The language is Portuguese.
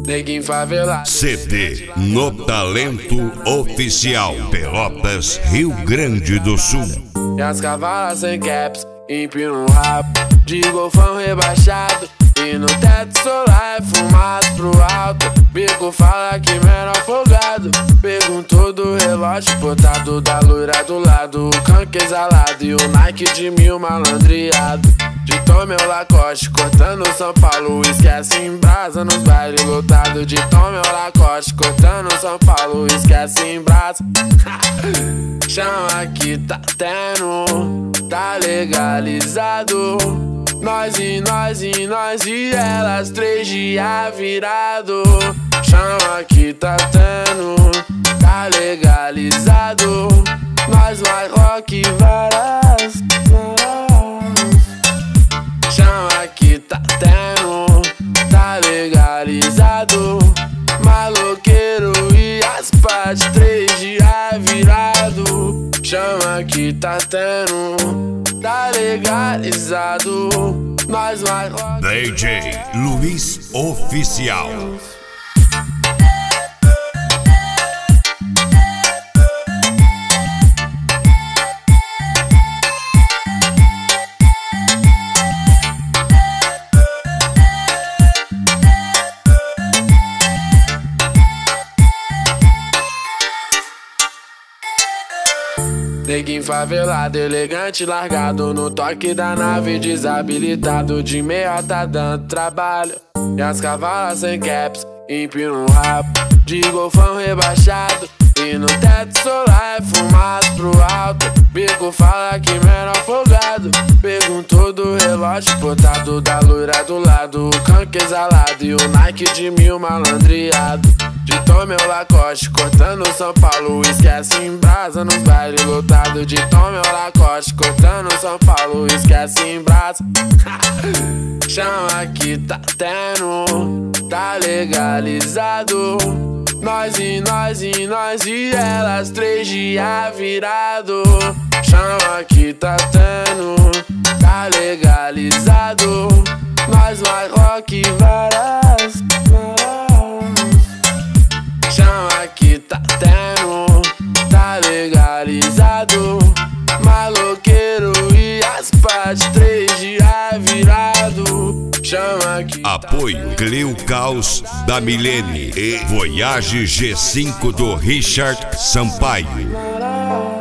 Neguinho favelado. CD No Talento Oficial, Pelotas, Rio Grande do Sul. E as cavalas sem caps, empino o rabo de golfão rebaixado. E no teto solar é fumado pro alto. Bico fala que menor folgado. Perguntou do relógio botado da loira do lado. O canque exalado e o Nike de 1000 malandreado. De Tom meu Lacoste, cortando São Paulo. Esquece em brasa nos bailes lotados. De Tom meu Lacoste, cortando São Paulo. Esquece em brasa. Chama que tá tendo, tá legalizado. Nós e elas 3 dias virado. Chama que tá tendo, tá legalizado. Nós vai rock varas. Chama que tá tendo, tá legalizado. Maloqueiro e as partes 3 dias virado. Chama que tá tendo, tá legalizado. Nós vai rock. DJ Luiz Oficial. Neguinho favelado, elegante, largado no toque da nave, desabilitado. De meia tá dando trabalho. E as cavalas sem caps, empino o rabo de golfão rebaixado. E no teto solar é fumado pro alto. Bico fala que menor folgado. Perguntou do relógio botado da loira do lado. O canque exalado e o Nike de 1000 malandreado. De Tom meu Lacoste, cortando São Paulo. Esquece em brasa nos bailes lotados. De Tom meu Lacoste, cortando São Paulo. Esquece em brasa. Chama que tá tendo, tá legalizado. Nós e elas 3 dias virado. Chama que tá tendo, tá legalizado. Nós vai rock varas. Chama que tá tendo, tá legalizado. Maloqueiro e as partes 3 dias virado. Chama que Apoio Cleo Caos da Milene e Voyage G5 do Richard Sampaio.